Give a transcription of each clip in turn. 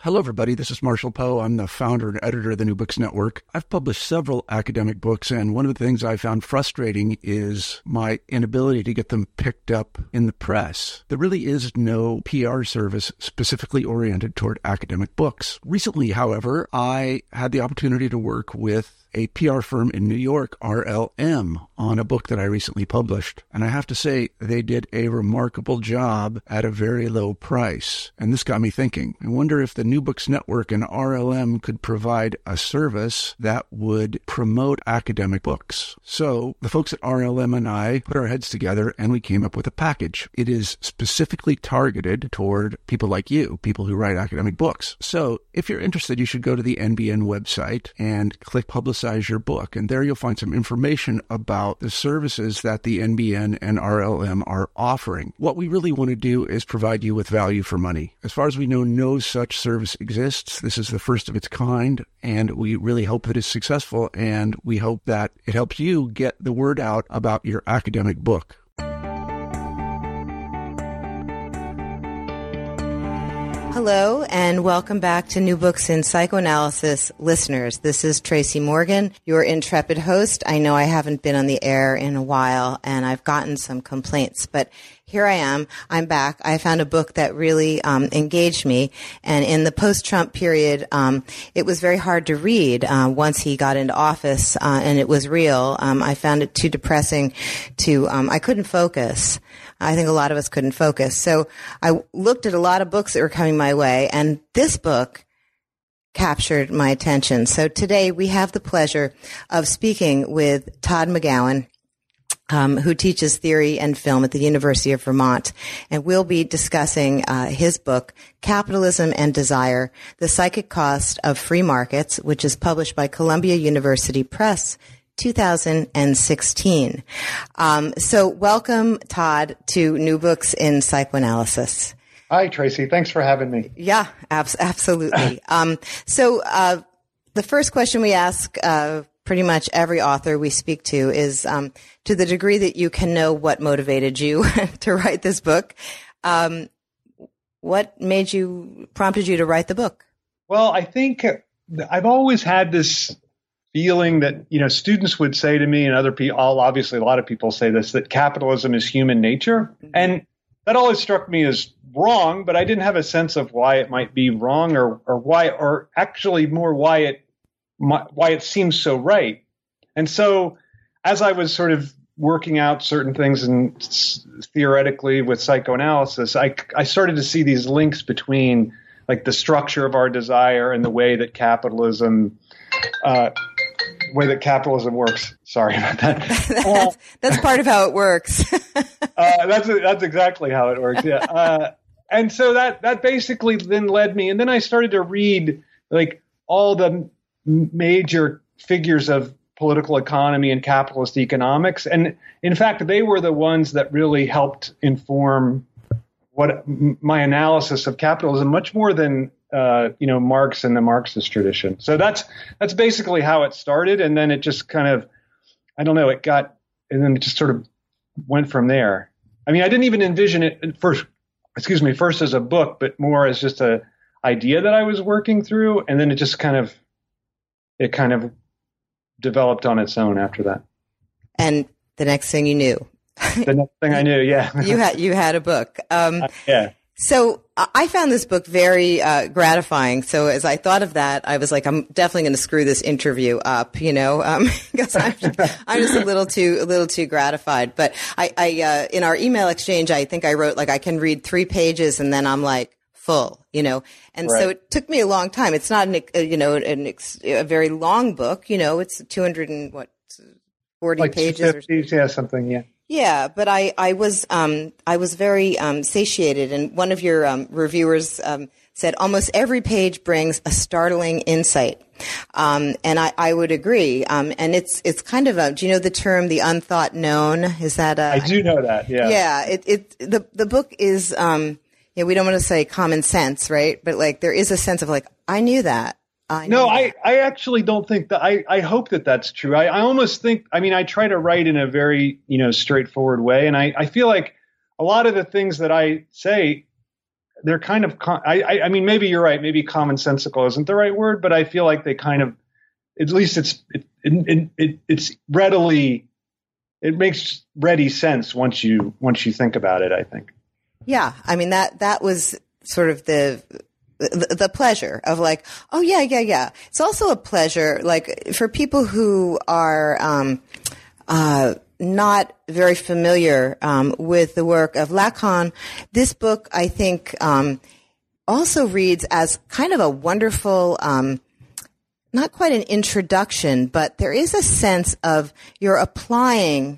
Hello, everybody. This is Marshall Poe. I'm the founder and editor of the New Books Network. I've published several academic books, and one of the things I found frustrating is my inability to get them picked up in the press. There really is no PR service specifically oriented toward academic books. Recently, however, I had the opportunity to work with a PR firm in New York, RLM, on a book that I recently published. And I have to say, they did a remarkable job at a very low price. And this got me thinking. I wonder if the New Books Network and RLM could provide a service that would promote academic books. So the folks at RLM and I put our heads together and we came up with a package. It is specifically targeted toward people like you, people who write academic books. So if you're interested, you should go to the NBN website and click Publicize Your Book. And there you'll find some information about the services that the NBN and RLM are offering. What we really want to do is provide you with value for money. As far as we know, no such service exists. This is the first of its kind, and we really hope that it's successful, and we hope that it helps you get the word out about your academic book. Hello, and welcome back to New Books in Psychoanalysis listeners. This is Tracy Morgan, your intrepid host. I know I haven't been on the air in a while, and I've gotten some complaints, but here I am. I'm back. I found a book that really engaged me, and in the post-Trump period, it was very hard to read once he got into office, and it was real. I found it too depressing to, I couldn't focus. I think a lot of us couldn't focus. So I looked at a lot of books that were coming my way, and this book captured my attention. So today we have the pleasure of speaking with Todd McGowan, who teaches theory and film at the University of Vermont. And we'll be discussing his book, Capitalism and Desire, The Psychic Cost of Free Markets, which is published by Columbia University Press, 2016. So welcome, Todd, to New Books in Psychoanalysis. Hi, Tracy. Thanks for having me. Yeah, absolutely. So the first question we ask pretty much every author we speak to is, to the degree that you can know what motivated you to write this book, what prompted you to write the book? Well, I think I've always had this feeling that, students would say to me, and other people, obviously a lot of people say this, that capitalism is human nature. Mm-hmm. And that always struck me as wrong, but I didn't have a sense of why it might be wrong or why, or actually more why it seems so right. And so as I was sort of working out certain things and theoretically with psychoanalysis, I started to see these links between like the structure of our desire and the way that capitalism works. Sorry about that. That's part of how it works. That's exactly how it works. Yeah. And so that basically then led me, and then I started to read like all the major figures of political economy and capitalist economics. And in fact, they were the ones that really helped inform what my analysis of capitalism much more than Marx and the Marxist tradition. So that's basically how it started. And then it just kind of, and then it just sort of went from there. I mean, I didn't even envision it first as a book, but more as just a idea that I was working through. And then it just kind of developed on its own after that. And the next thing you knew. The next thing I knew, yeah. You had a book. Yeah. So I found this book very gratifying. So as I thought of that, I was like, I'm definitely going to screw this interview up, because I'm just a little too gratified. But I in our email exchange, I think I wrote like I can read 3 pages and then I'm like full, and right. So it took me a long time. It's not a very long book, it's 240 like pages 250, yeah, something, yeah. Yeah, but I was very satiated, and one of your reviewers said almost every page brings a startling insight, and I would agree. And it's kind of do you know the term the unthought known? Is that I do know that. Yeah. Yeah. The book is we don't want to say common sense, right? But like there is a sense of like I knew that. I actually don't think that. I hope that that's true. I almost think, I try to write in a very, straightforward way. And I feel like a lot of the things that I say they're kind of, I mean, maybe you're right. Maybe commonsensical isn't the right word, but I feel like they kind of, at least it's readily, it makes ready sense once you think about it, I think. Yeah. I mean, that was sort of the pleasure of like, oh yeah. It's also a pleasure, like for people who are, not very familiar, with the work of Lacan, this book, I think, also reads as kind of a wonderful, not quite an introduction, but there is a sense of you're applying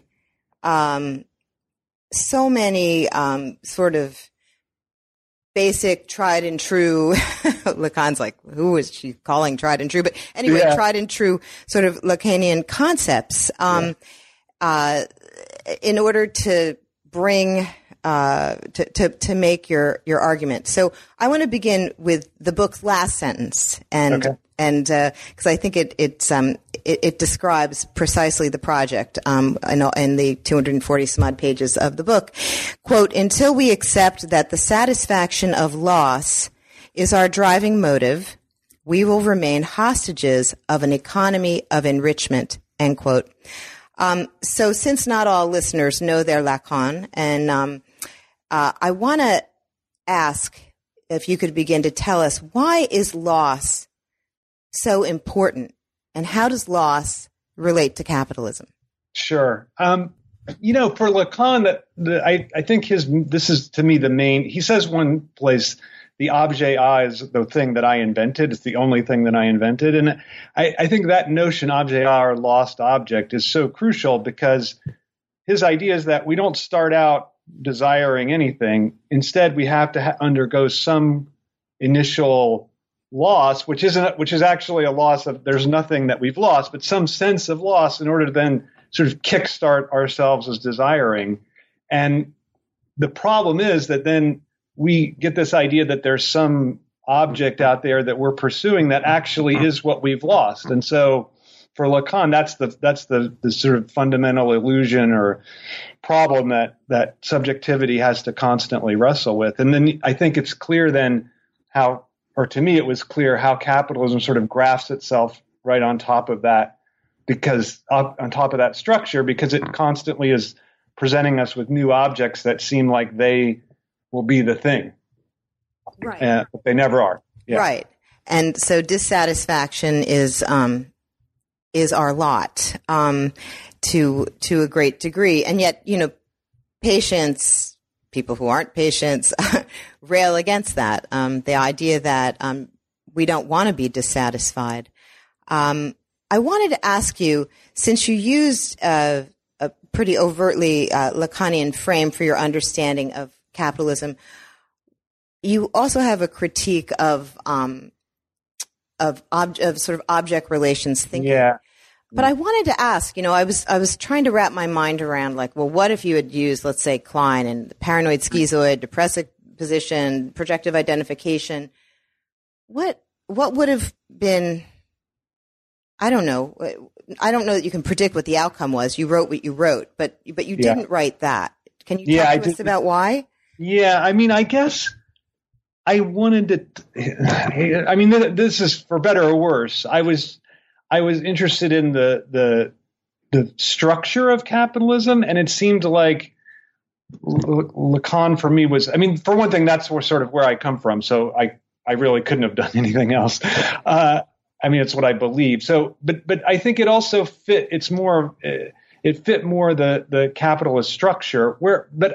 so many sort of basic, tried and true. Lacan's like, who is she calling tried and true? But anyway, tried and true sort of Lacanian concepts in order to bring to make your argument. So I want to begin with the book's last sentence, and because I think it describes precisely the project in the 240 some odd pages of the book. Quote, until we accept that the satisfaction of loss is our driving motive, we will remain hostages of an economy of enrichment, end quote. So since not all listeners know their Lacan, and I want to ask if you could begin to tell us, why is loss so important, and how does loss relate to capitalism? Sure. For Lacan, I think this is to me the main. He says one place, the objet A is the thing that I invented. It's the only thing that I invented, and I think that notion, objet A or lost object, is so crucial because his idea is that we don't start out desiring anything. Instead, we have to undergo some initial loss, which is actually a loss of, there's nothing that we've lost, but some sense of loss in order to then sort of kickstart ourselves as desiring. And the problem is that then we get this idea that there's some object out there that we're pursuing that actually is what we've lost. And so for Lacan, that's the sort of fundamental illusion or problem that subjectivity has to constantly wrestle with. And then I think it's clear then to me, it was clear how capitalism sort of grafts itself right on top of that, on top of that structure, because it constantly is presenting us with new objects that seem like they will be the thing. Right. But they never are. Yeah. Right. And so dissatisfaction is our lot, to a great degree. And yet, patients, people who aren't patients, rail against that. The idea that we don't want to be dissatisfied. I wanted to ask you, since you used a pretty overtly Lacanian frame for your understanding of capitalism, you also have a critique of sort of object relations thinking. Yeah. But I wanted to ask, I was trying to wrap my mind around, like, well, what if you had used, let's say, Klein and the paranoid schizoid, depressive position, projective identification? What would have been? I don't know. I don't know that you can predict what the outcome was. You wrote what you wrote, but you didn't write that. Can you talk to us about why? Yeah, I mean, I guess I wanted to. I mean, this is for better or worse. I was interested in the structure of capitalism, and it seemed like Lacan for me was, I mean, for one thing, that's sort of where I come from. So I really couldn't have done anything else. I mean, it's what I believe. So, but I think it also fit. It fit more the capitalist structure but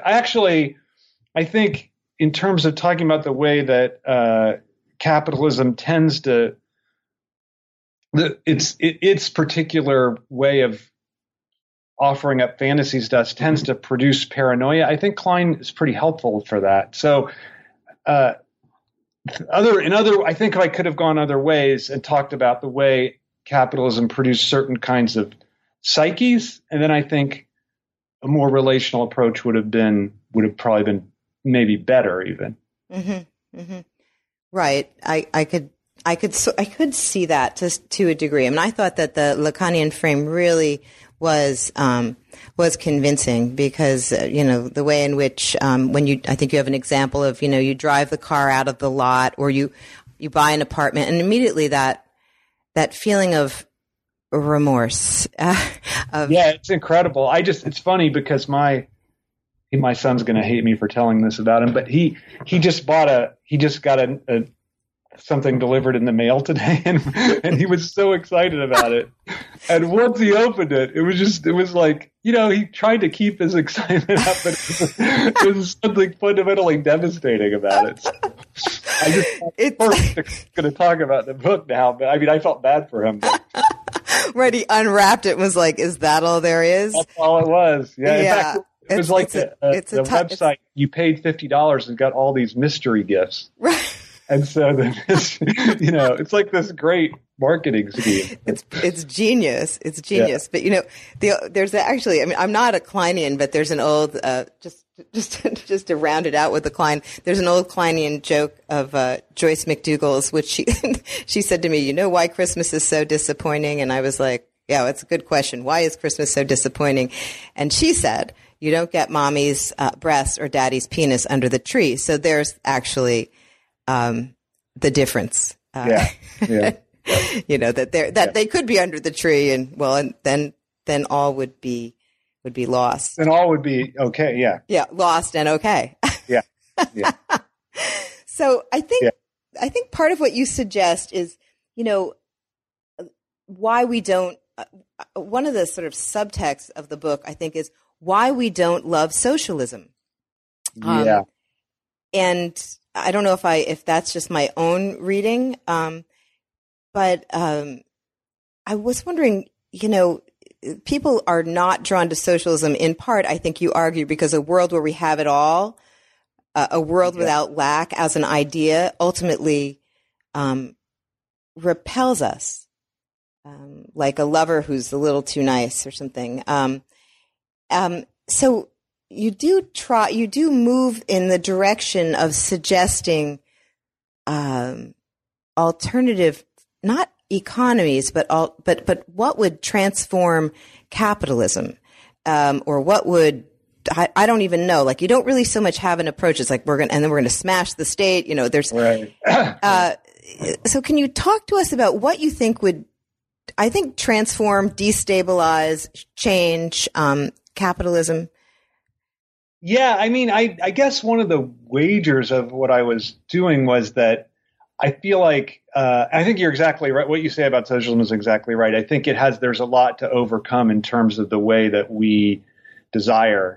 I think in terms of talking about the way that capitalism tends to, its particular way of offering up fantasies to us tends to produce paranoia. I think Klein is pretty helpful for that. So, I think I could have gone other ways and talked about the way capitalism produced certain kinds of psyches, and then I think a more relational approach would have probably been maybe better even. Mm-hmm. Mm-hmm. Right. I could I could see that to a degree. I mean, I thought that the Lacanian frame really was convincing because the way in which I think you have an example of you drive the car out of the lot or you buy an apartment and immediately that feeling of remorse. It's incredible. It's funny because my son's going to hate me for telling this about him, but he just got a something delivered in the mail today, and he was so excited about it. And once he opened it, it was like he tried to keep his excitement up, but it was something fundamentally devastating about it. So I'm going to talk about the book now, but I mean, I felt bad for him. Right, he unwrapped it and was like, "Is that all there is?" That's all it was. Yeah. In fact, it was like the website. You paid $50 and got all these mystery gifts. Right. And so it's like this great marketing scheme. It's genius. It's genius. Yeah. But there's actually. I mean, I'm not a Kleinian, but there's an old just to round it out with the Klein. There's an old Kleinian joke of Joyce McDougall's, which she said to me, "You know why Christmas is so disappointing?" And I was like, "Yeah, it's a good question. Why is Christmas so disappointing?" And she said, "You don't get mommy's breast or daddy's penis under the tree." So there's actually the difference. Yeah. That they could be under the tree and then all would be lost. And all would be okay. Yeah. Yeah. Lost and okay. Yeah. Yeah. So I think part of what you suggest is, why we don't, one of the sort of subtexts of the book, I think, is why we don't love socialism. Yeah. And I don't know if that's just my own reading, but I was wondering, people are not drawn to socialism in part, I think you argue, because a world where we have it all, a world without lack as an idea, ultimately repels us, like a lover who's a little too nice or something. So you do move in the direction of suggesting alternative, not economies, but what would transform capitalism, or what would, I don't even know. Like, you don't really so much have an approach. It's like we're going to smash the state. There's right. So can you talk to us about what you think would, I think, transform, destabilize, change capitalism? Yeah, I mean, I guess one of the wagers of what I was doing was that I feel like I think you're exactly right. What you say about socialism is exactly right. I think there's a lot to overcome in terms of the way that we desire,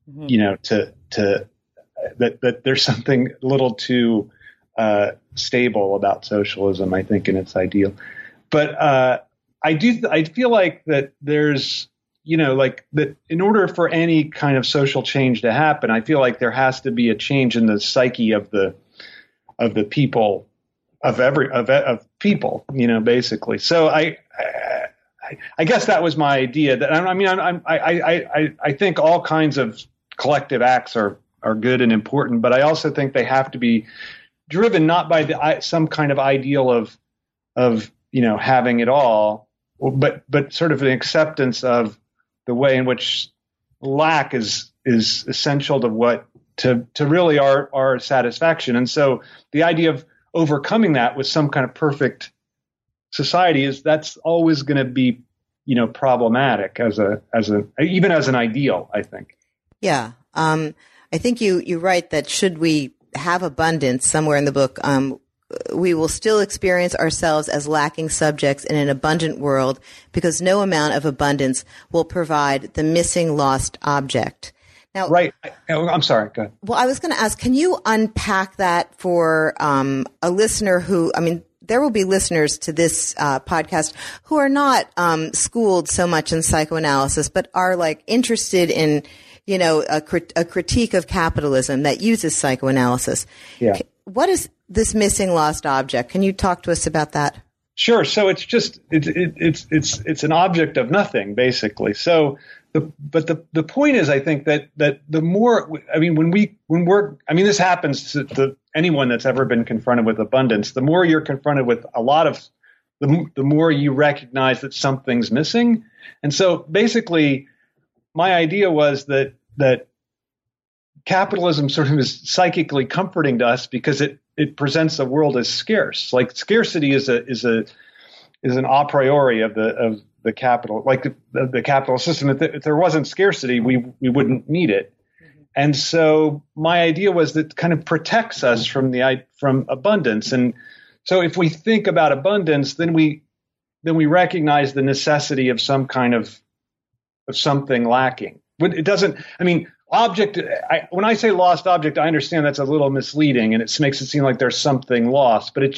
that there's something a little too stable about socialism, I think, in its ideal. But I feel like that there's, like that in order for any kind of social change to happen, I feel like there has to be a change in the psyche of the people, of people, basically. So I guess that was my idea. That I think all kinds of collective acts are good and important, but I also think they have to be driven not by some kind of ideal of having it all, but sort of an acceptance of the way in which lack is essential to really our satisfaction. And so the idea of overcoming that with some kind of perfect society that's always going to be, problematic even as an ideal, I think. Yeah. I think you write that should we have abundance somewhere in the book, we will still experience ourselves as lacking subjects in an abundant world because no amount of abundance will provide the missing lost object. Now, right. I'm sorry. Go ahead. Well, I was going to ask, can you unpack that for a listener who, there will be listeners to this podcast who are not schooled so much in psychoanalysis, but are interested in, a critique of capitalism that uses psychoanalysis. Yeah. What is this missing lost object? Can you talk to us about that? Sure. So it's just it's an object of nothing, basically. So the point is, I think that the more, when we're, this happens anyone that's ever been confronted with abundance, the more you're confronted with a lot of, the more you recognize that something's missing. And so basically, my idea was that capitalism sort of is psychically comforting to us because it presents the world as scarce. Like scarcity is an a priori of the capital, like the capital system. If there wasn't scarcity, we wouldn't need it. And so my idea was that it kind of protects us from abundance. And so if we think about abundance, then we recognize the necessity of some kind of something lacking. It doesn't, I mean, when I say lost object, I understand that's a little misleading and it makes it seem like there's something lost, but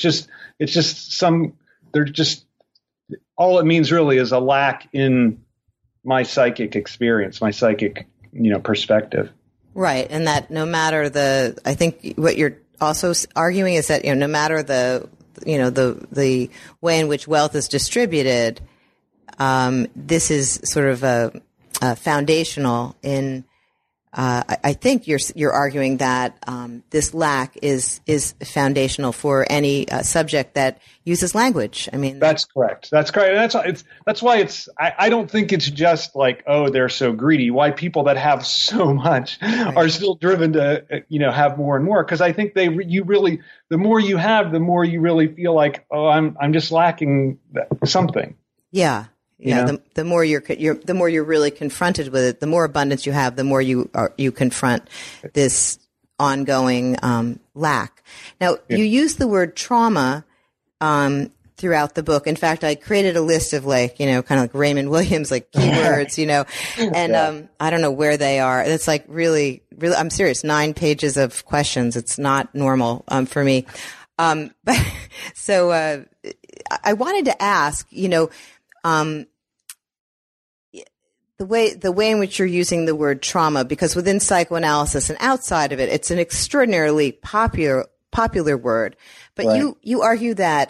all it means really is a lack in my psychic experience, my psychic, perspective. Right. And that no matter I think what you're also arguing is that, no matter the way in which wealth is distributed, this is sort of a foundational in, I think you're arguing that this lack is foundational for any subject that uses language. I mean, that's correct. That's correct. And that's why I don't think it's just like, oh, they're so greedy. Why people that have so much are still driven to have more and more, because I think the more you have, the more you really feel like, oh, I'm just lacking something. Yeah. Yeah, the more the more you're really confronted with it, the more abundance you have, the more you confront this ongoing lack. Now, you use the word trauma throughout the book. In fact, I created a list of kind of like Raymond Williams, like keywords, and I don't know where they are. It's like really, really, I'm serious, 9 pages of questions. It's not normal for me. But so I wanted to ask, the way in which you're using the word trauma, because within psychoanalysis and outside of it, it's an extraordinarily popular word. But right. you argue that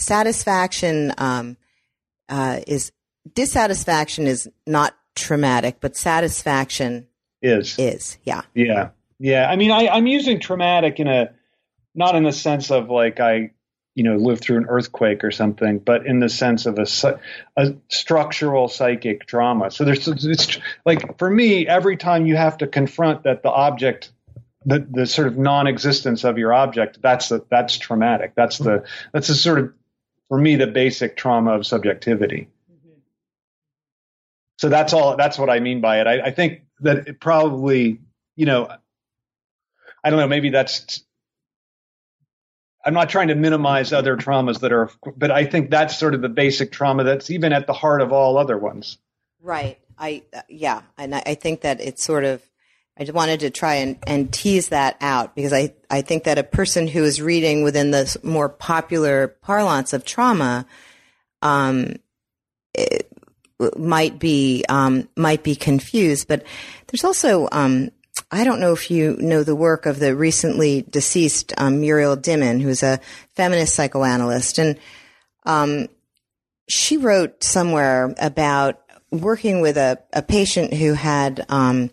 dissatisfaction is not traumatic, but satisfaction is. Yeah. Yeah. Yeah. I mean, I'm using traumatic not in the sense of like I lived through an earthquake or something, but in the sense of a structural psychic trauma. So it's like, for me, every time you have to confront that the object, the sort of non-existence of your object, that's traumatic. That's the sort of, for me, the basic trauma of subjectivity. Mm-hmm. So that's what I mean by it. I think that it probably, I don't know, maybe I'm not trying to minimize other traumas but I think that's sort of the basic trauma that's even at the heart of all other ones. Right. And I think that it's sort of, I just wanted to try and tease that out, because I think that a person who is reading within the more popular parlance of trauma, might be confused. But there's also, I don't know if you know the work of the recently deceased Muriel Dimen, who's a feminist psychoanalyst. And she wrote somewhere about working with a patient who had had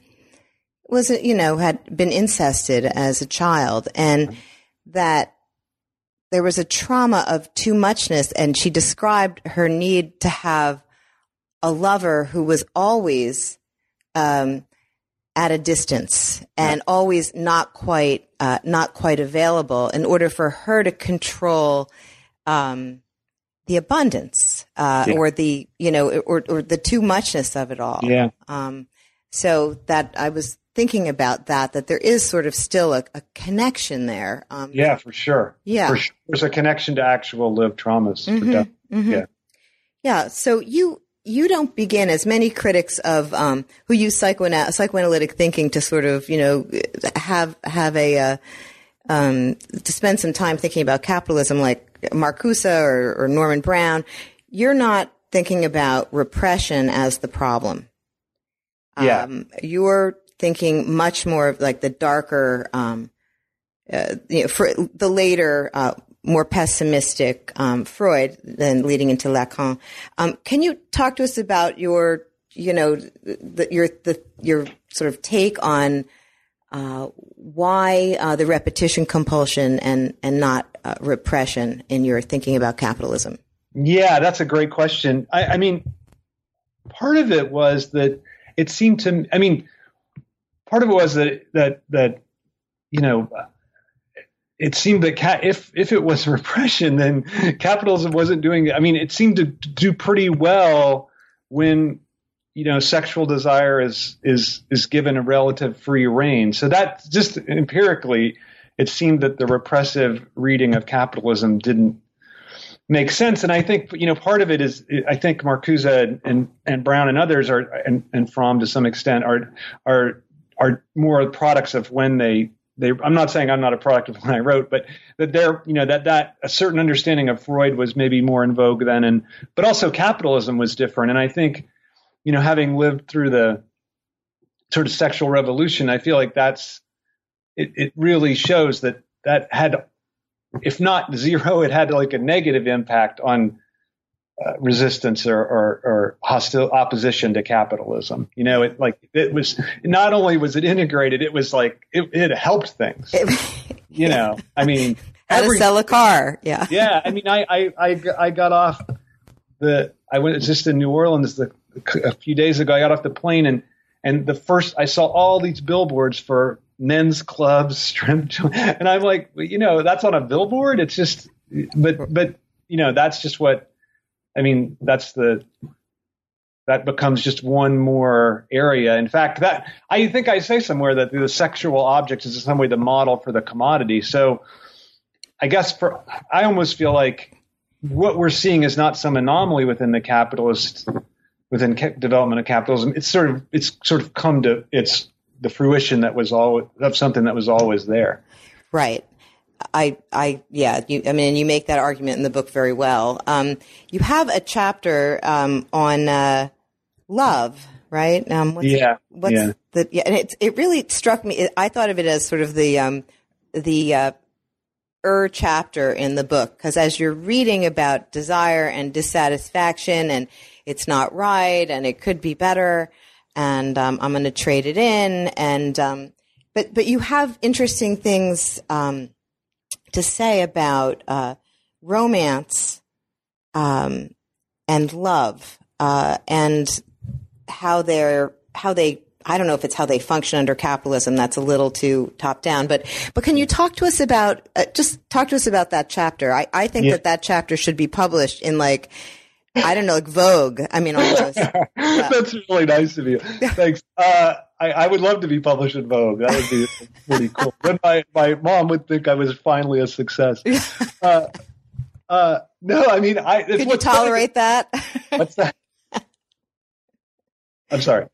been incested as a child, and that there was a trauma of too muchness, and she described her need to have a lover who was always at a distance and always not quite available, in order for her to control the abundance or the or the too muchness of it all. Yeah. So that I was thinking about that there is sort of still a connection there. Yeah, for sure. Yeah, for sure. There's a connection to actual lived traumas. Mm-hmm, mm-hmm. Yeah. Yeah. So you don't begin, as many critics of who use psychoanalytic thinking to sort of have a to spend some time thinking about capitalism, like Marcuse or Norman Brown. You're not thinking about repression as the problem. Yeah. You're thinking much more of like the darker, for the later, more pessimistic Freud, then leading into Lacan. Can you talk to us about your sort of take on why the repetition compulsion and not repression in your thinking about capitalism? Yeah, that's a great question. I mean, part of it was that it seemed to. I mean, part of it was that you know, it seemed that if it was repression, then capitalism wasn't doing it. I mean, it seemed to do pretty well when, you know, sexual desire is given a relative free rein. So that just empirically, it seemed that the repressive reading of capitalism didn't make sense. And I think, you know, part of it is, I think Marcuse and Brown and others are, and Fromm to some extent are more products of when they, I'm not saying I'm not a product of when I wrote, but that they're, you know, that a certain understanding of Freud was maybe more in vogue then, but also capitalism was different. And I think, you know, having lived through the sort of sexual revolution, I feel like it really shows that had, if not zero, it had like a negative impact on resistance or hostile opposition to capitalism. You know, it was not only was it integrated, it was like it helped things. You know, I mean, how to sell a car. Yeah. Yeah. I mean, I got off I went just in New Orleans a few days ago. I got off the plane and the first I saw all these billboards for men's clubs, strip, and I'm like, you know, that's on a billboard. It's just, but you know, that's just what. I mean, that becomes just one more area. In fact, that I think I say somewhere that the sexual object is in some way the model for the commodity. So I guess I almost feel like what we're seeing is not some anomaly within the development of capitalism. It's sort of come to the fruition that was of something that was always there. Right. You make that argument in the book very well. You have a chapter on love, right? And it really struck me. I thought of it as sort of the chapter in the book, because as you're reading about desire and dissatisfaction, and it's not right, and it could be better, and I'm going to trade it in, and but you have interesting things to say about romance and love and how they I don't know if it's how they function under capitalism. That's a little too top down, but can you talk to us about that chapter? I think that chapter should be published in like Vogue. I mean, almost. Yeah. That's really nice of you. Thanks. I would love to be published in Vogue. That would be pretty cool. Then my mom would think I was finally a success. No, I mean, could you tolerate that? What's that? I'm sorry.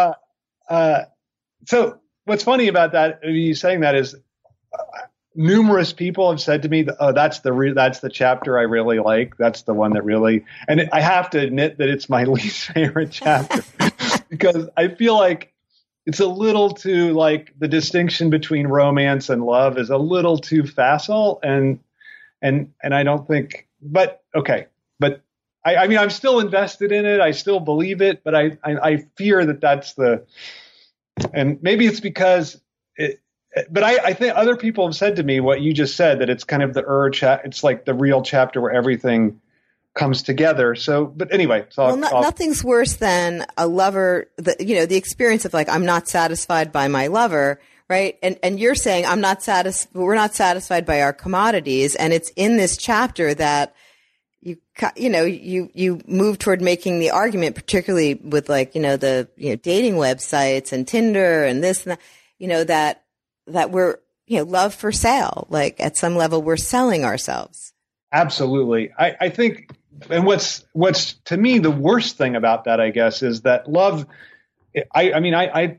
So what's funny about that, you saying that, is numerous people have said to me, "Oh, that's the chapter I really like. That's the one that really." And I have to admit that it's my least favorite chapter because I feel like it's a little too, like, the distinction between romance and love is a little too facile, and I don't think. But okay, but I mean, I'm still invested in it. I still believe it, but I fear that that's and maybe it's because it. But I think other people have said to me what you just said, that it's kind of it's like the real chapter where everything comes together. So, but anyway. So nothing's worse than a lover, the experience of like, I'm not satisfied by my lover, right? And you're saying we're not satisfied by our commodities. And it's in this chapter that you move toward making the argument, particularly with like, the dating websites and Tinder and this and that, that we're, love for sale. Like at some level, we're selling ourselves. Absolutely. I think, and what's to me the worst thing about that, I guess, is that love. I mean,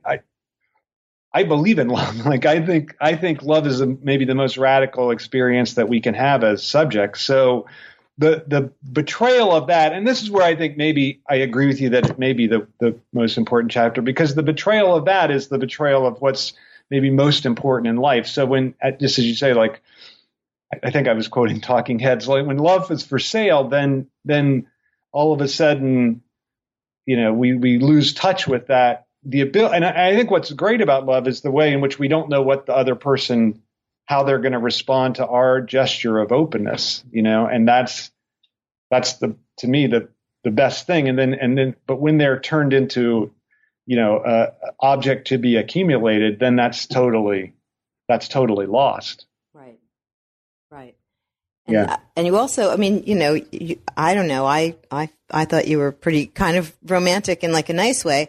I believe in love. Like I think love is maybe the most radical experience that we can have as subjects. So the betrayal of that, and this is where I think maybe I agree with you that it may be the most important chapter, because the betrayal of that is the betrayal of what's maybe most important in life. So when, just as you say, like, I think I was quoting Talking Heads, like when love is for sale, then all of a sudden, we lose touch with that the ability, and I think what's great about love is the way in which we don't know what the other person, how they're going to respond to our gesture of openness, and that's to me the best thing. And then, but when they're turned into, object to be accumulated, then that's totally lost. Right. And, yeah. And you also, I mean, I don't know. I thought you were pretty kind of romantic in like a nice way.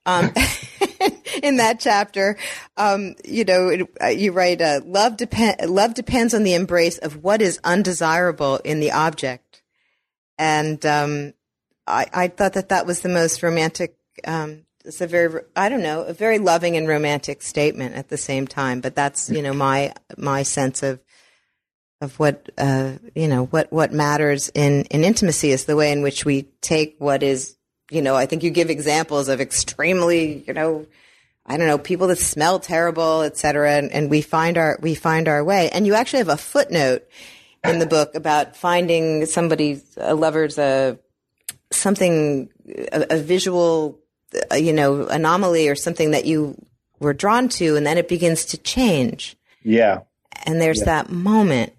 In that chapter, you write, love depends on the embrace of what is undesirable in the object. And, I thought that was the most romantic, it's a very loving and romantic statement at the same time. But that's, my sense of what, what matters in intimacy is the way in which we take what is, I think you give examples of extremely, people that smell terrible, et cetera. And we find our way. And you actually have a footnote in the book about finding a lover's, something, a visual, anomaly or something that you were drawn to, and then it begins to change. Yeah. And there's that moment,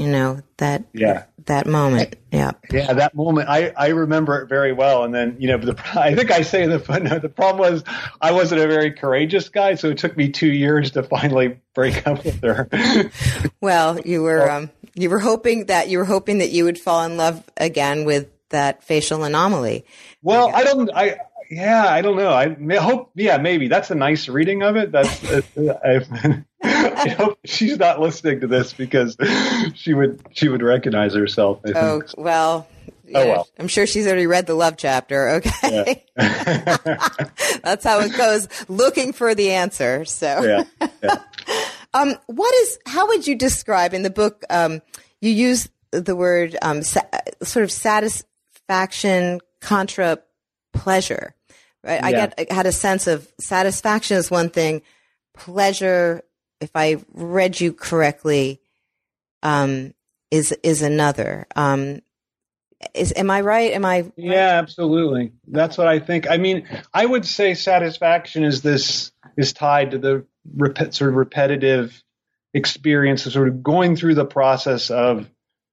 that moment. Yeah. Yeah. That moment. I remember it very well. And then, I think I say in the footnote, the problem was I wasn't a very courageous guy. So it took me 2 years to finally break up with her. Well, you were hoping that you would fall in love again with that facial anomaly. Well, I don't know. I hope, maybe that's a nice reading of it. I hope she's not listening to this because she would recognize herself. I think. Oh, well. Yeah, well. I'm sure she's already read the love chapter. Okay. Yeah. That's how it goes, looking for the answer. So, how would you describe in the book, you use the word, sort of satisfaction contra pleasure, right? I had a sense of satisfaction is one thing, pleasure, if I read you correctly, is another. Am I right? Yeah, absolutely. That's what I think. I mean, I would say satisfaction is tied to the sort of repetitive experience of sort of going through the process of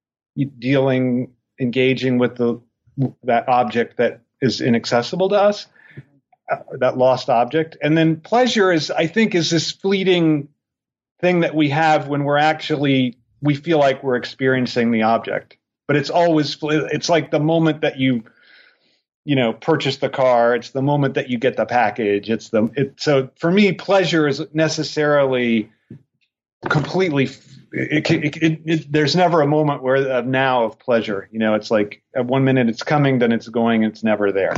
engaging with that object that is inaccessible to us, that lost object. And then pleasure is this fleeting thing that we have when we feel like we're experiencing the object. But it's like the moment that you purchase the car. It's the moment that you get the package. So for me, pleasure is necessarily completely, there's never a moment of pleasure. It's like at 1 minute it's coming, then it's going, it's never there.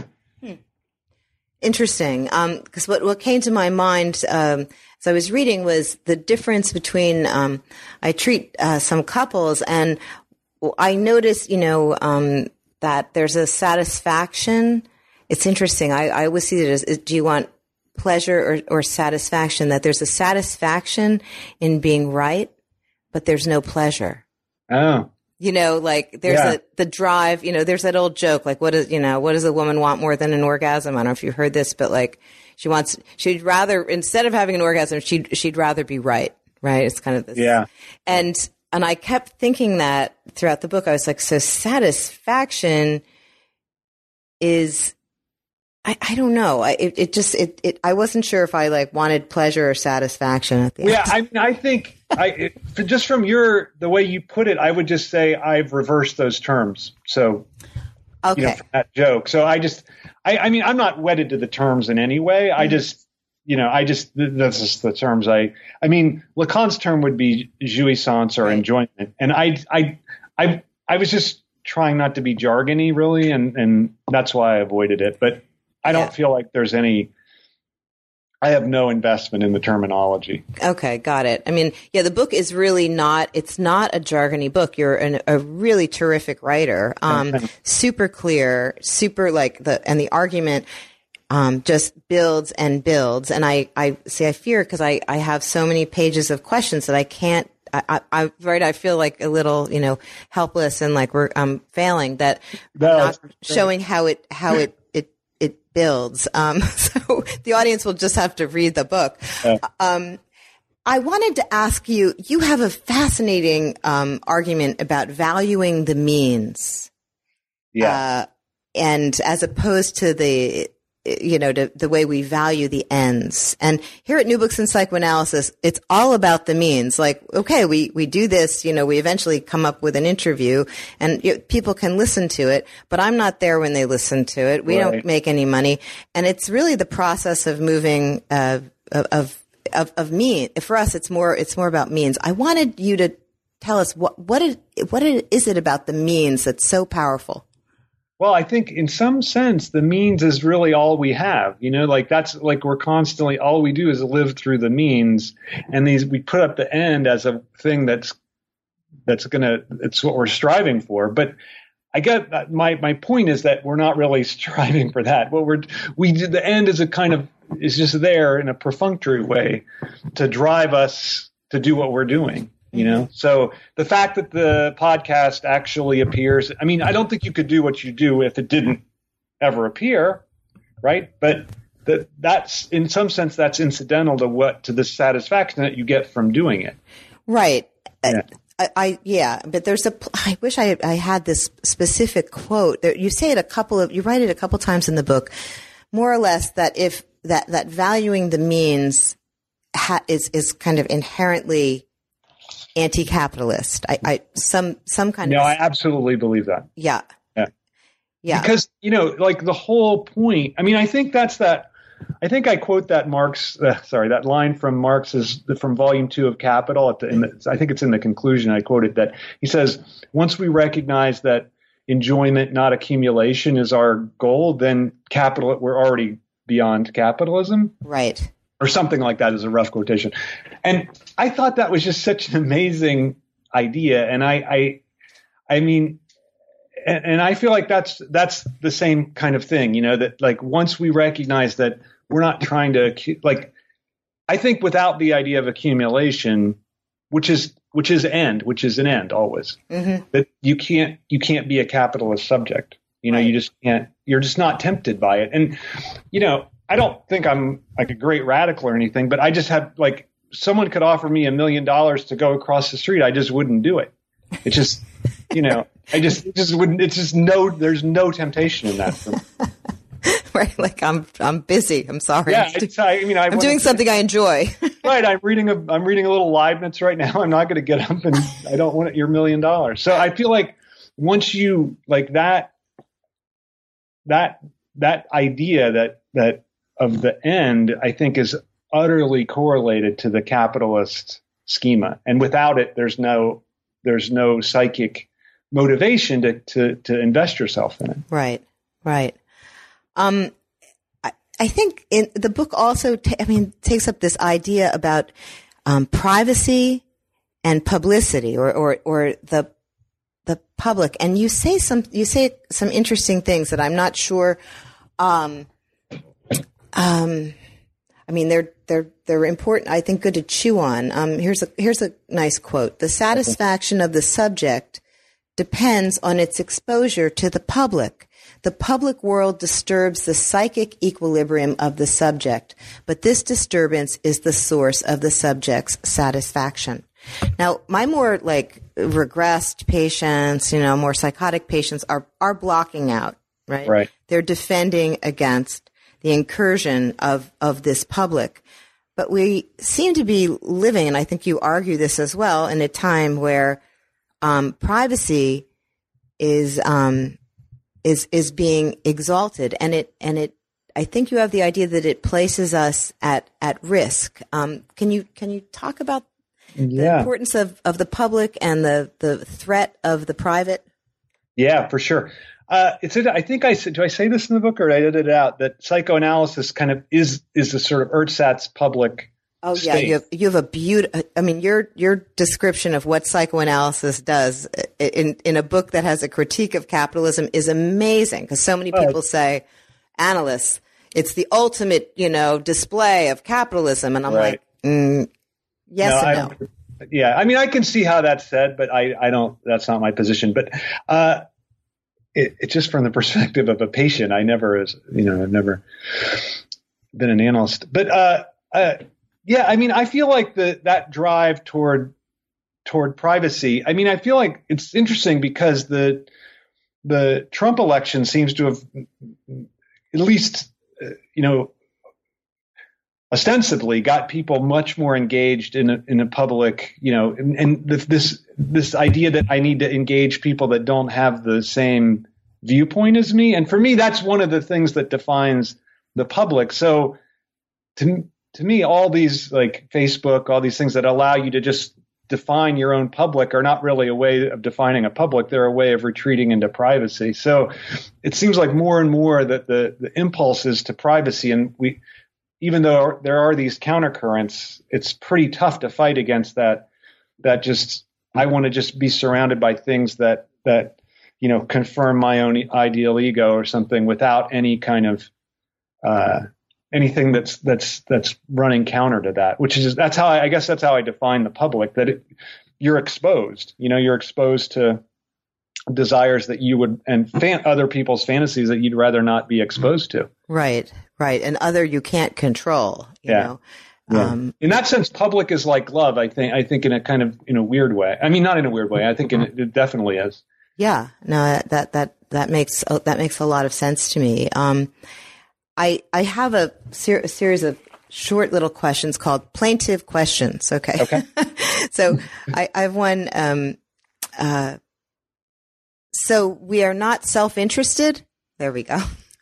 Interesting. Because what came to my mind as I was reading was the difference between, I treat some couples, and I noticed, that there's a satisfaction. It's interesting. I always see it as, do you want pleasure or satisfaction? That there's a satisfaction in being right, but there's no pleasure. Oh. Like there's the drive, there's that old joke, like what does a woman want more than an orgasm? I don't know if you heard this, but like she'd rather, instead of having an orgasm, she'd rather be right? It's kind of this. Yeah. And I kept thinking that throughout the book. I was like, so satisfaction is, I don't know. I wasn't sure if I wanted pleasure or satisfaction at the end. Yeah. I think just from the way you put it, I would just say I've reversed those terms. So, okay. From that joke. So I'm not wedded to the terms in any way. Mm-hmm. That's just the terms Lacan's term would be jouissance or enjoyment. And I was just trying not to be jargony really. And that's why I avoided it. But I don't feel like there's I have no investment in the terminology. Okay. Got it. The book is really it's not a jargony book. You're a really terrific writer. Super clear, super and the argument, just builds and builds. And I fear because I have so many pages of questions that I can't, I feel like a little, helpless and like I'm failing that, not showing how it it builds. So the audience will just have to read the book. I wanted to ask you, you have a fascinating argument about valuing the means. Yeah. And as opposed to the way we value the ends. And here at New Books in Psychoanalysis, it's all about the means. Like, okay, we do this, we eventually come up with an interview and people can listen to it, but I'm not there when they listen to it. We don't make any money. And it's really the process of moving, of mean. For us, it's more about means. I wanted you to tell us what is it about the means that's so powerful? Well, I think in some sense, the means is really all we have, that's like we're constantly, all we do is live through the means, and we put up the end as a thing it's what we're striving for. But I get that my point is that we're not really striving for that. The end is is just there in a perfunctory way to drive us to do what we're doing. So the fact that the podcast actually appears, I mean, I don't think you could do what you do if it didn't ever appear, right? But that's in some sense that's incidental to the satisfaction that you get from doing it. Right. Yeah. But I wish I had this specific quote. You say it you write it a couple times in the book, more or less that if that valuing the means is kind of inherently anti-capitalist. Some kind of. No, I absolutely believe that. Yeah. Because like the whole point. I mean, I think that's that. I think I quote that that line from Marx's from Volume 2 of Capital. I think it's in the conclusion. I quoted that he says, "Once we recognize that enjoyment, not accumulation, is our goal, then we're already beyond capitalism." Right. Or something like that is a rough quotation. And I thought that was just such an amazing idea. And I mean, and I feel like that's the same kind of thing, that like once we recognize that we're not trying to I think without the idea of accumulation, which is an end always, that you can't be a capitalist subject. Right. You just can't, you're just not tempted by it. And, I don't think I'm like a great radical or anything, but I just have someone could offer me $1 million to go across the street. I just wouldn't do it. It's just, it just wouldn't, there's no temptation in that for me. Right. Like I'm busy. I'm sorry. Yeah. I'm doing something I enjoy. Right. I'm reading a little Leibniz right now. I'm not going to get up and I don't want your $1 million. So I feel like once you like that idea that of the end, I think is utterly correlated to the capitalist schema. And without it, there's no psychic motivation to invest yourself in it. Right. Right. I think in the book also, takes up this idea about, privacy and publicity or the public. And you say some interesting things that I'm not sure, they're important. I think good to chew on. Here's a nice quote. "The satisfaction of the subject depends on its exposure to the public. The public world disturbs the psychic equilibrium of the subject, but this disturbance is the source of the subject's satisfaction." Now, my more regressed patients, more psychotic patients are blocking out, right? Right. They're defending against the incursion of this public. But we seem to be living, and I think you argue this as well, in a time where privacy is being exalted, and it. I think you have the idea that it places us at risk. Can you talk about the importance of the public and the threat of the private? Yeah, for sure. I think I said, do I say this in the book or did I edit it out? That psychoanalysis kind of is the sort of ersatz public. Oh state. Yeah, you have a beautiful. Your description of what psychoanalysis does in a book that has a critique of capitalism is amazing, because so many people say, analysts, it's the ultimate, display of capitalism, and I'm right. like, yes and no. Yeah, I can see how that's said, but I don't. That's not my position. But it's just from the perspective of a patient. I've never been an analyst, but yeah, I mean, I feel like that drive toward privacy. I mean, I feel like it's interesting because the Trump election seems to have, at least, ostensibly got people much more engaged in a public, and this idea that I need to engage people that don't have the same viewpoint as me. And for me, that's one of the things that defines the public. So to me, all these like Facebook, all these things that allow you to just define your own public are not really a way of defining a public. They're a way of retreating into privacy. So it seems like more and more that the impulse is to privacy. And even though there are these countercurrents, it's pretty tough to fight against that just, I want to just be surrounded by things that confirm my own ideal ego or something without any kind of, anything that's running counter to that, that's how I define the public, that you're exposed, you're exposed to desires that you would, and other people's fantasies that you'd rather not be exposed to. Right. And other you can't control, you know. Yeah. In that sense, public is like love, I think in a kind of, in a weird way. I mean, not in a weird way. I think it definitely is. Yeah. No, that makes a lot of sense to me. I have a series of short little questions called plaintive questions. Okay. So I have one. So we are not self-interested. There we go.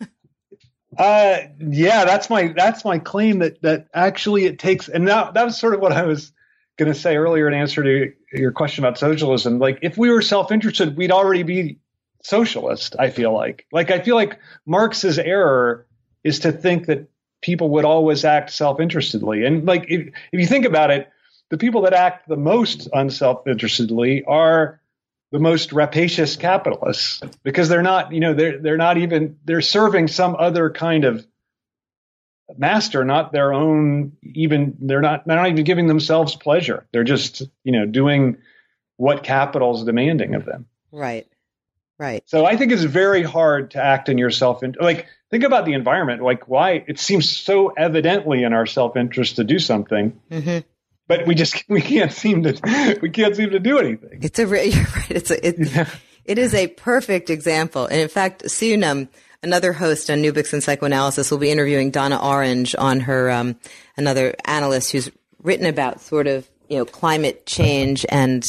Yeah, that's my claim that actually it takes, and that was sort of what I was going to say earlier in answer to your question about socialism. Like, if we were self-interested, we'd already be socialist. I feel like Marx's error is to think that people would always act self-interestedly. And like, if you think about it, the people that act the most unself-interestedly are the most rapacious capitalists, because they're not, they're serving some other kind of master, not their own, they're not even giving themselves pleasure. They're just, doing what capital is demanding of them. Right. So I think it's very hard to act in your think about the environment, like why it seems so evidently in our self-interest to do something. Mm-hmm. But we can't seem to do anything. You're right. It is a perfect example. And in fact, soon, another host on New Books in Psychoanalysis will be interviewing Donna Orange on her, another analyst who's written about sort of, climate change and,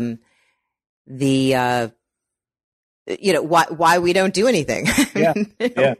why we don't do anything. Yeah.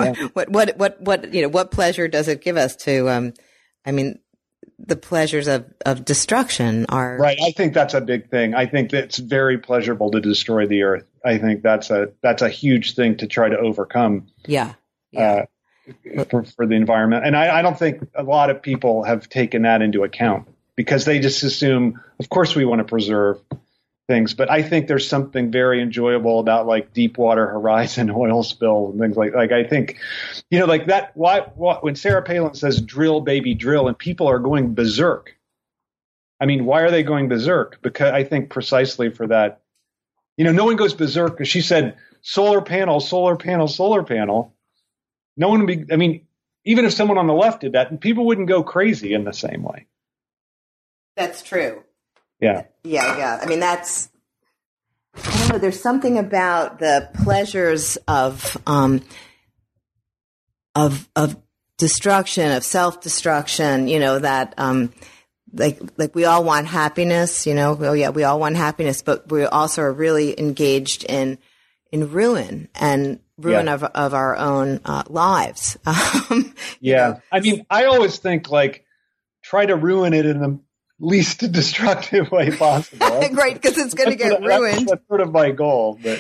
What pleasure does it give us to, the pleasures of destruction are right. I think that's a big thing. I think that it's very pleasurable to destroy the earth. I think that's a huge thing to try to overcome. Yeah. For the environment. And I don't think a lot of people have taken that into account, because they just assume, of course, we want to preserve things. But I think there's something very enjoyable about like Deepwater Horizon oil spill and things like I think, like that. When Sarah Palin says drill, baby, drill, and people are going berserk. I mean, why are they going berserk? Because I think precisely for that, no one goes berserk because she said solar panel, solar panel, solar panel. No one would be, even if someone on the left did that, people wouldn't go crazy in the same way. That's true. Yeah. Yeah. I don't know. There's something about the pleasures of destruction, of self-destruction, that, like we all want happiness, we all want happiness, but we also are really engaged in ruin and ruin of our own lives. Yeah. I always think try to ruin it in the least destructive way possible. Right, because it's going to get ruined. That's sort of my goal. But.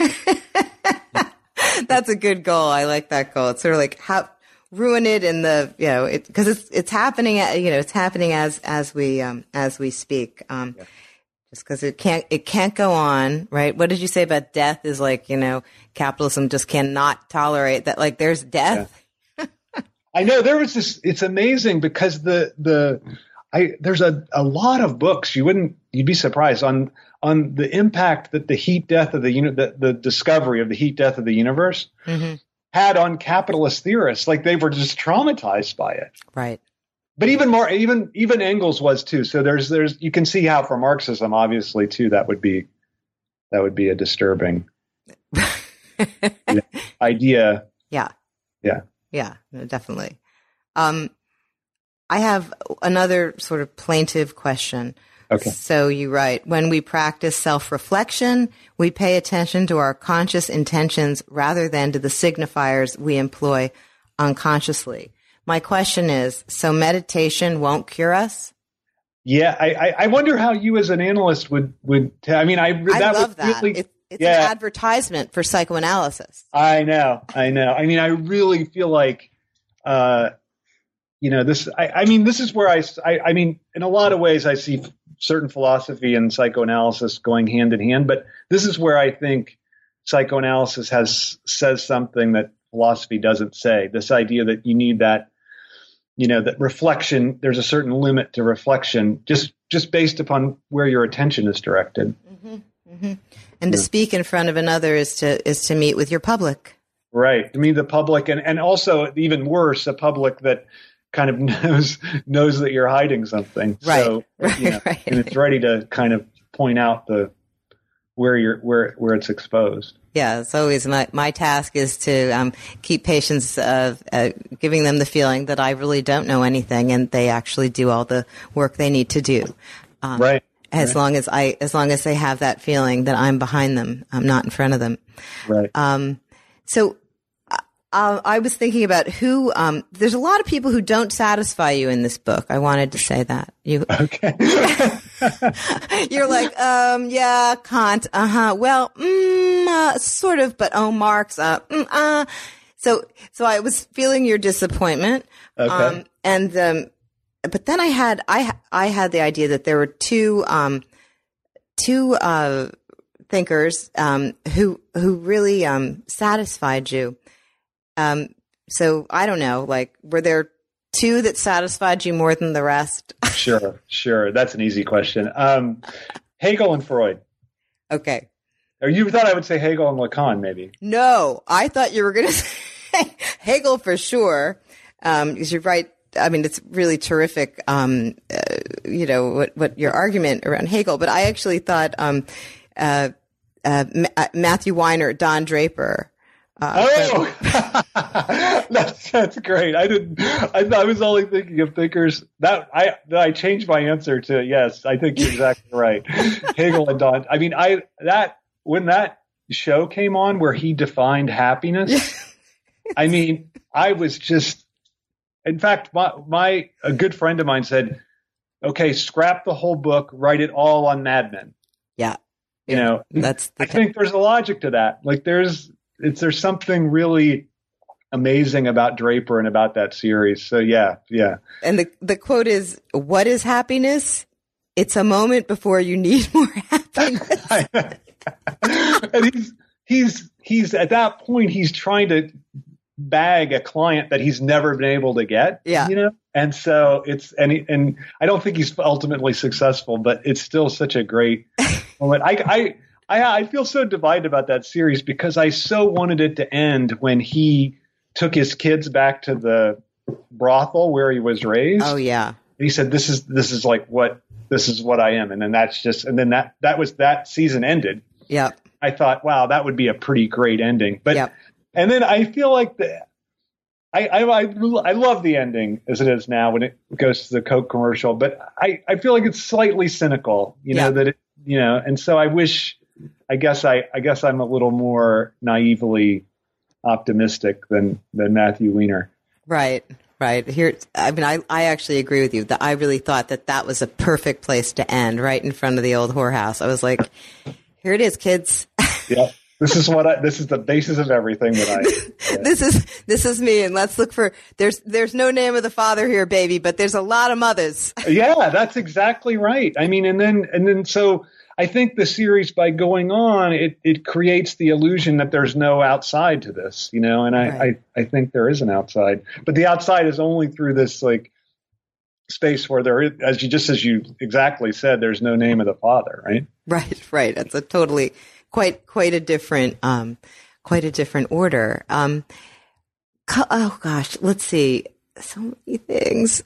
That's a good goal. I like that goal. It's sort of like ruin it in the, because it's happening. It's happening as we speak. Just because it can't go on. Right. What did you say about death? Is capitalism just cannot tolerate that. Like there's death. Yeah. I know there was this. It's amazing because there's a lot of books you'd be surprised on the impact that the heat death of the discovery of the heat death of the universe had on capitalist theorists. Like they were just traumatized by it. Right. But even Engels was too. So there's you can see how for Marxism, obviously too, that would be a disturbing idea. Yeah. Yeah. Yeah, no, definitely. I have another sort of plaintive question. Okay. So you write, when we practice self-reflection, we pay attention to our conscious intentions rather than to the signifiers we employ unconsciously. My question is, so meditation won't cure us? Yeah, I wonder how you as an analyst would. I mean, I love that. Really, it's an advertisement for psychoanalysis. I know. I mean, I really feel like, this. I mean, this is where I mean, in a lot of ways, I see certain philosophy and psychoanalysis going hand in hand. But this is where I think psychoanalysis says something that philosophy doesn't say. This idea that you need that. That reflection, there's a certain limit to reflection just based upon where your attention is directed. Mm-hmm, mm-hmm. And to speak in front of another is to meet with your public. Right. To meet the public and also even worse, a public that kind of knows that you're hiding something. Right. So, right. And it's ready to kind of point out where it's exposed. Yeah, it's always my task is to keep patients giving them the feeling that I really don't know anything, and they actually do all the work they need to do. Right. As long as they have that feeling that I'm behind them, I'm not in front of them. Right. So I was thinking about who. There's a lot of people who don't satisfy you in this book. I wanted to say that. Okay. You're like, yeah, Kant. Well, sort of, but Marx. So I was feeling your disappointment. Okay. But then I had the idea that there were two thinkers who really satisfied you. So I don't know, like, were there two that satisfied you more than the rest? Sure. That's an easy question. Hegel and Freud. Okay. Or you thought I would say Hegel and Lacan, maybe? No, I thought you were going to say Hegel for sure. Because you're right. I mean, it's really terrific, what your argument around Hegel. But I actually thought Matthew Weiner, Don Draper. That's great. I was only thinking of thinkers that I changed my answer to yes. I think you're exactly right. Hegel and Don. I mean, when that show came on where he defined happiness, I mean, I was just. In fact, a good friend of mine said, "Okay, scrap the whole book, write it all on Mad Men." Yeah, I think there's a logic to that. Like there's something really amazing about Draper and about that series. So yeah. And the quote is, "What is happiness? It's a moment before you need more happiness." And he's at that point he's trying to bag a client that he's never been able to get. Yeah. And so and I don't think he's ultimately successful, but it's still such a great moment. I feel so divided about that series because I so wanted it to end when he took his kids back to the brothel where he was raised. Oh yeah. And he said, this is what I am. And then that season ended. Yeah. I thought, wow, that would be a pretty great ending. But, yep. And then I feel like I love the ending as it is now when it goes to the Coke commercial, but I feel like it's slightly cynical, and so I guess I'm a little more naively optimistic than Matthew Weiner. Right. Here, I mean, I actually agree with you that I really thought that was a perfect place to end, right in front of the old whorehouse. I was like, here it is, kids. Yeah. This is the basis of everything that This is me, and let's look for. There's no name of the father here, baby, but there's a lot of mothers. Yeah, that's exactly right. I mean, and then so I think the series by going on, it creates the illusion that there's no outside to this, and right. I think there is an outside, but the outside is only through this like space where there is, as you exactly said, there's no name of the Father, right? Right. That's a totally quite a different order. Oh gosh, let's see. So many things.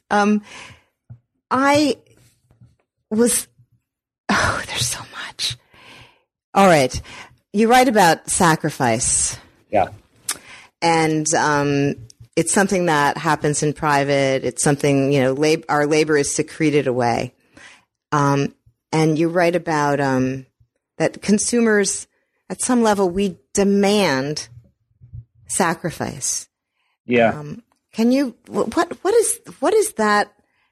There's so much. All right. You write about sacrifice. Yeah. And it's something that happens in private. It's something, our labor is secreted away. And you write about that consumers, at some level, we demand sacrifice. Yeah. Can you, what is that?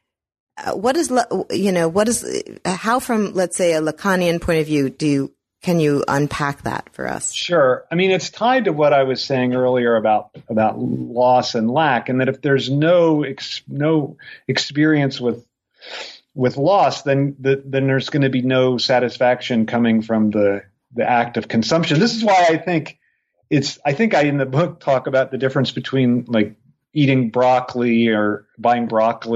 How from, let's say, a Lacanian point of view, can you unpack that for us? Sure. I mean, it's tied to what I was saying earlier about loss and lack, and that if there's no experience with loss, then there's going to be no satisfaction coming from the act of consumption. This is why I think I in the book talk about the difference between like eating broccoli or buying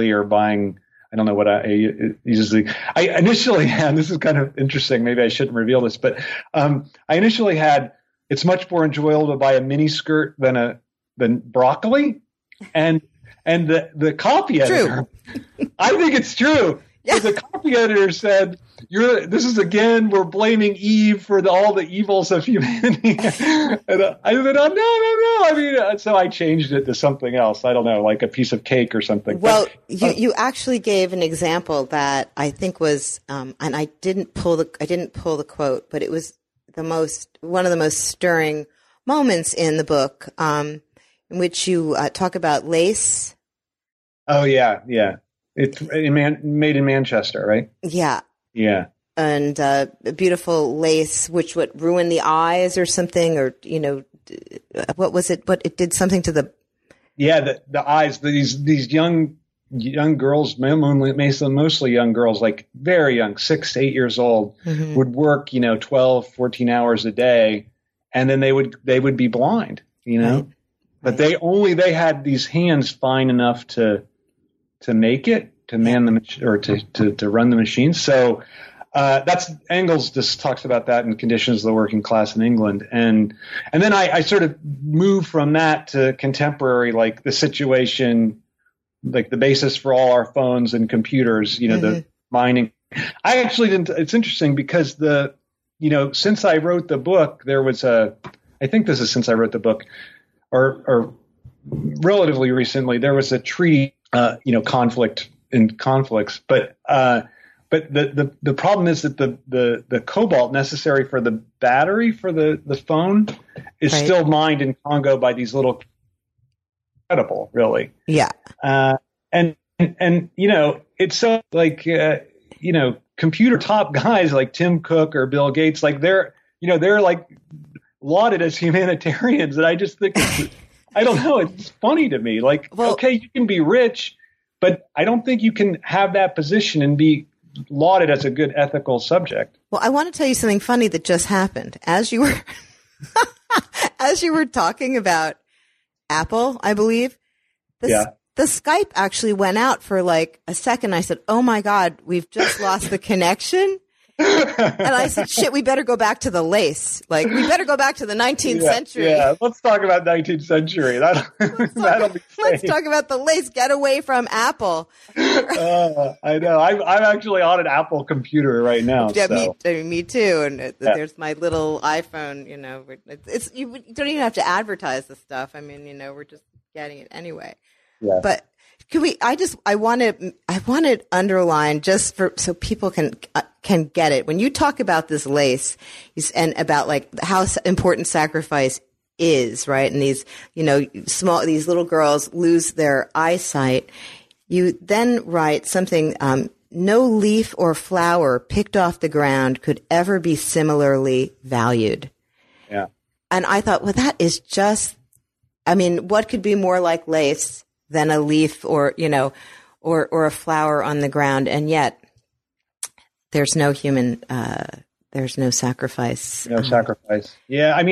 I don't know what I initially had. This is kind of interesting. Maybe I shouldn't reveal this, but I initially had, it's much more enjoyable to buy a mini skirt than broccoli, and the copy editor. I think it's true. Yeah. The copy editor said, we're blaming Eve for all the evils of humanity. And I said, oh, no. I mean, so I changed it to something else. I don't know, like a piece of cake or something. Well, you actually gave an example that I think was, and I didn't pull the quote, but it was one of the most stirring moments in the book, in which you talk about lace. Oh yeah. It's made in Manchester, right? Yeah. Yeah. And beautiful lace, which would ruin the eyes or something, or, what was it? But it did something to the... Yeah, the eyes, these young girls, mostly young girls, like very young, 6 to 8 years old, mm-hmm. would work, 12, 14 hours a day, and then they would be blind, Right. But they had these hands fine enough to make it, to man the or to run the machine. So that's Engels just talks about that in Conditions of the Working Class in England, and then I sort of moved from that to contemporary, like the situation, like the basis for all our phones and computers, mm-hmm. the mining. I actually didn't. It's interesting because since I wrote the book, there was I think this is since I wrote the book, or relatively recently, there was a treaty. Conflicts, but the problem is that the cobalt necessary for the battery for the phone is right. still mined in Congo by these little incredible, really. Yeah. And it's so like computer top guys like Tim Cook or Bill Gates, like they're like lauded as humanitarians, and I just think I don't know. It's funny to me. Like, okay, you can be rich, but I don't think you can have that position and be lauded as a good ethical subject. Well, I want to tell you something funny that just happened. As you were talking about Apple, I believe, the Skype actually went out for like a second. I said, "Oh my God, we've just lost the connection." And I said, shit, we better go back to the lace. Like, we better go back to the 19th century. Yeah, let's talk about 19th century. That'll be safe. Let's talk about the lace. Get away from Apple. I know. I'm actually on an Apple computer right now. Yeah, so. me too. And there's my little iPhone, It's you don't even have to advertise the stuff. I mean, we're just getting it anyway. Yeah. But I want to underline just so people can get it. When you talk about this lace and about like how important sacrifice is, right? And these, these little girls lose their eyesight. You then write something, no leaf or flower picked off the ground could ever be similarly valued. Yeah. And I thought, well, that is just, what could be more like lace than a leaf or a flower on the ground. And yet there's no human, there's no sacrifice. No sacrifice. Yeah. I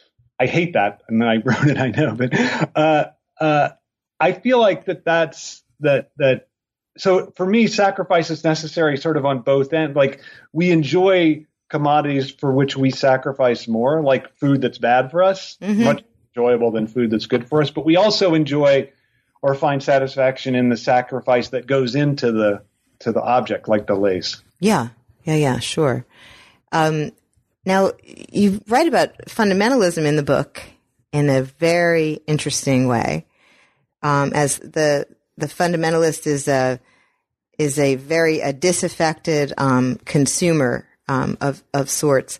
hate that. And then I wrote it, I know, but, I feel like that's so for me, sacrifice is necessary sort of on both ends. Like we enjoy commodities for which we sacrifice more, like food that's bad for us, much enjoyable than food that's good for us. But we also enjoy or find satisfaction in the sacrifice that goes into the object, like the lace. Yeah, sure. Now, you write about fundamentalism in the book in a very interesting way. As the fundamentalist is a very disaffected consumer of sorts.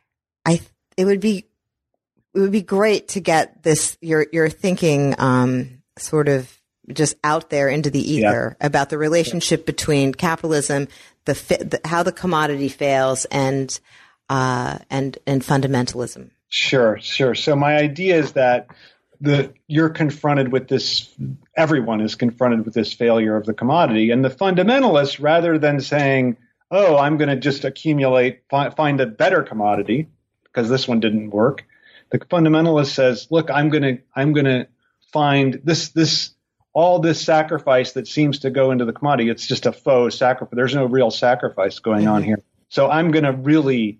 It would be great to get this your thinking sort of just out there into the ether about the relationship between capitalism, how the commodity fails, and fundamentalism. Sure. So my idea is that you're confronted with this, everyone is confronted with this failure of the commodity. And the fundamentalist, rather than saying, oh, I'm going to just accumulate, find a better commodity because this one didn't work. The fundamentalist says, look, I'm going to find all this sacrifice that seems to go into the commodity. It's just a faux sacrifice. There's no real sacrifice going on here. So I'm going to really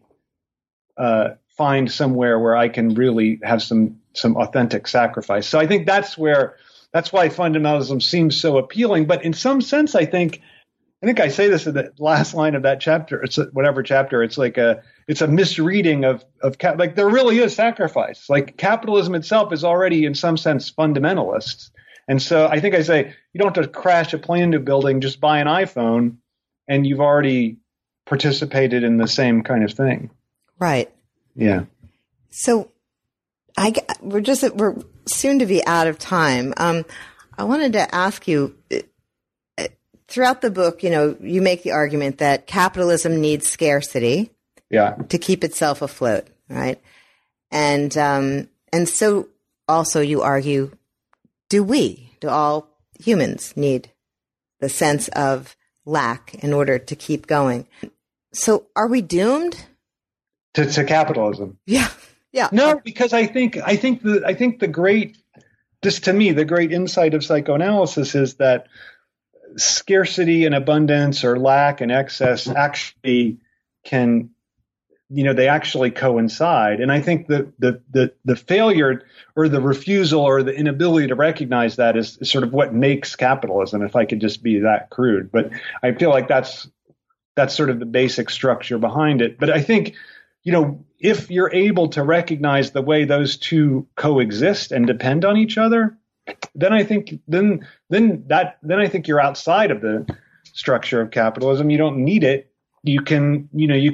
find somewhere where I can really have some authentic sacrifice. So I think that's why fundamentalism seems so appealing. But in some sense, I think I say this in the last line of that chapter. It's whatever chapter. It's like it's a misreading of like there really is sacrifice. Like capitalism itself is already in some sense fundamentalist. And so I think I say you don't have to crash a plane into a building, just buy an iPhone, and you've already participated in the same kind of thing. Right. Yeah. So we're soon to be out of time. I wanted to ask you, throughout the book, you make the argument that capitalism needs scarcity to keep itself afloat, right? And so also you argue, do all humans need the sense of lack in order to keep going? So are we doomed to capitalism? Yeah. No, because I think the great insight of psychoanalysis is that scarcity and abundance or lack and excess actually can, they actually coincide. And I think the failure or the refusal or the inability to recognize that is sort of what makes capitalism, if I could just be that crude. But I feel like that's sort of the basic structure behind it. But I think, if you're able to recognize the way those two coexist and depend on each other, then I think then I think you're outside of the structure of capitalism. You don't need it. You can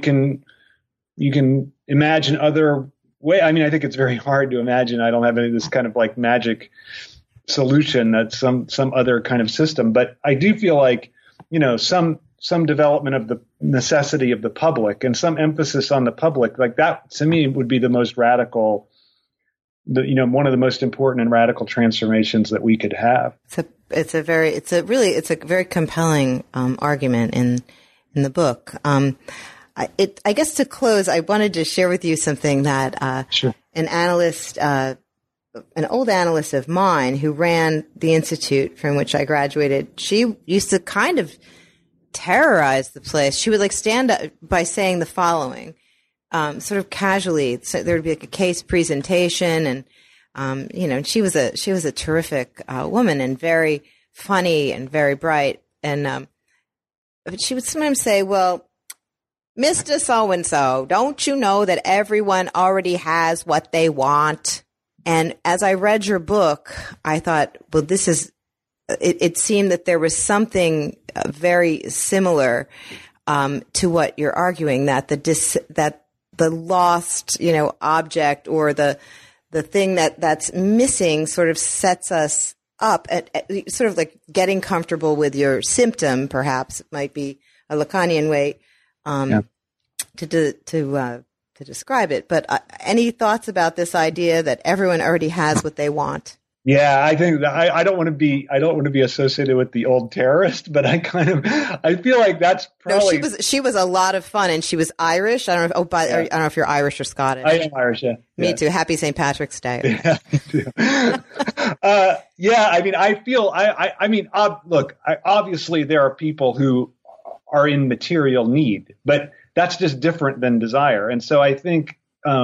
imagine other way. I mean, I think it's very hard to imagine. I don't have any of this kind of like magic solution that's some other kind of system. But I do feel like, some development of the necessity of the public and some emphasis on the public, like that to me would be the most radical, one of the most important and radical transformations that we could have. It's a very compelling argument in the book. I guess to close, I wanted to share with you something that Sure. an old analyst of mine who ran the institute from which I graduated, she used to kind of terrorize the place. She would stand up by saying the following, sort of casually. So there would be a case presentation, and she was a terrific woman and very funny and very bright. And but she would sometimes say, "Well, Mr. So-and-so, don't you know that everyone already has what they want?" And as I read your book, I thought, well, it seemed that there was something very similar to what you're arguing, that the lost, object or the thing that's missing sort of sets us up at sort of like getting comfortable with your symptom. Perhaps it might be a Lacanian way to describe it. But any thoughts about this idea that everyone already has what they want? Yeah, I think that I don't want to be associated with the old terrorist, but I feel like that's probably. No, she was a lot of fun, and she was Irish. I don't know. I don't know if you're Irish or Scottish. I am Irish. Yeah. Me too. Happy St. Patrick's Day. Yeah, me too. Yeah, I mean, I feel. Look. Obviously, there are people who are in material need, but that's just different than desire, and so I think.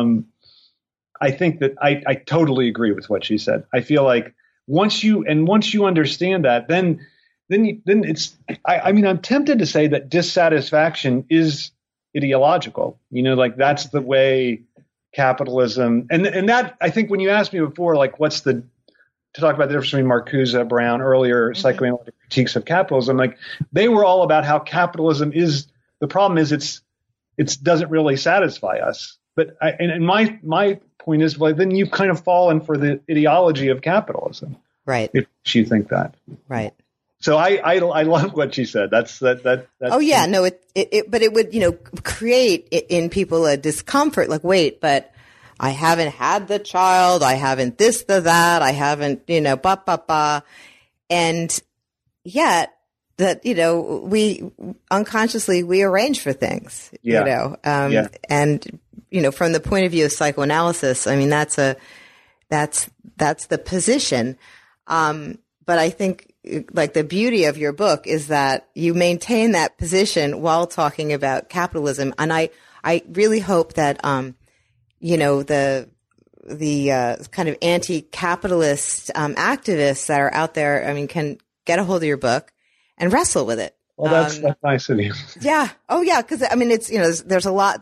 that I totally agree with what she said. I feel like once you understand that, then it's. I'm tempted to say that dissatisfaction is ideological. Like that's the way capitalism and that I think when you asked me before, like to talk about the difference between Marcuse, Brown, earlier psychoanalytic critiques of capitalism, like they were all about how capitalism is the problem is it doesn't really satisfy us. But my point is, well, then you've kind of fallen for the ideology of capitalism, right? If you think that, right. So I love what she said. That's. Oh yeah, no, but it would create in people a discomfort. Like, wait, but I haven't had the child, I haven't this, that, I haven't and yet. That, we unconsciously, we arrange for things, and, from the point of view of psychoanalysis, I mean, that's the position. But I think like the beauty of your book is that you maintain that position while talking about capitalism. And I really hope that, the kind of anti-capitalist, activists that are out there, I mean, can get a hold of your book and wrestle with it. Well, that's nice of you. Yeah. Oh, yeah. Because I mean, it's there's a lot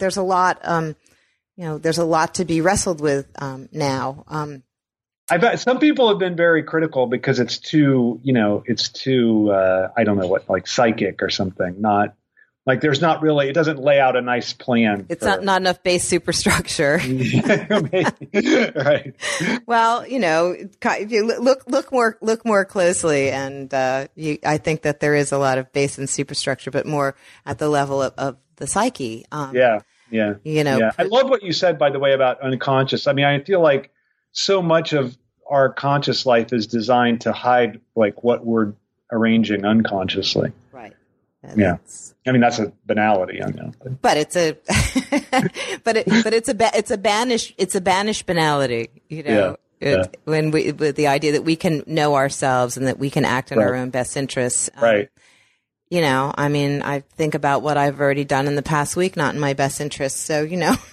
to be wrestled with now. I bet some people have been very critical because it's too I don't know what, like psychic or something. Not like there's not really. It doesn't lay out a nice plan. It's not enough base superstructure. Right. Well, if you look more closely, and I think that there is a lot of base and superstructure, but more at the level of the psyche. Yeah. I love what you said, by the way, about unconscious. I mean, I feel like so much of our conscious life is designed to hide like what we're arranging unconsciously. Right. Yeah. I mean, that's a banality, I know. But it's a, it's a banished banality, when with the idea that we can know ourselves and that we can act in our own best interests. Right. I mean, I think about what I've already done in the past week, not in my best interests. So, I know.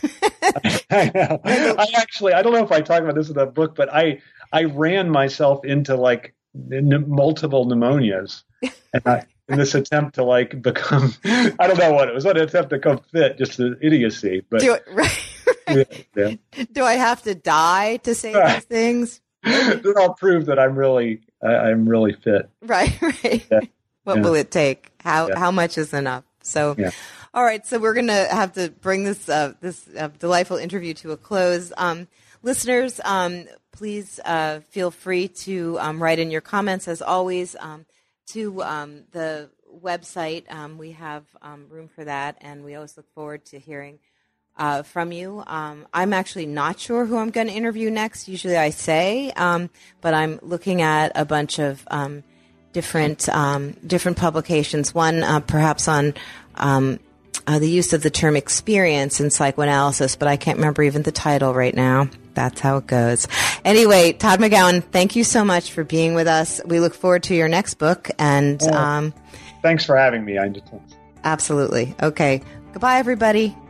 I don't know if I talk about this in the book, but I ran myself into like multiple pneumonias. And in this attempt to like become, I don't know what it was, an attempt to become fit, just an idiocy. But right. Do I have to die to say these things? Then I'll prove that I'm really fit. Right. Yeah. What will it take? How much is enough? So, all right. So we're going to have to bring this delightful interview to a close. Listeners, please feel free to write in your comments as always. To the website. We have room for that, and we always look forward to hearing from you. I'm actually not sure who I'm going to interview next. Usually I say, but I'm looking at a bunch of different publications. One perhaps on the use of the term experience in psychoanalysis, but I can't remember even the title right now. That's how it goes. Anyway, Todd McGowan, thank you so much for being with us. We look forward to your next book. And thanks for having me. Absolutely. Okay. Goodbye, everybody.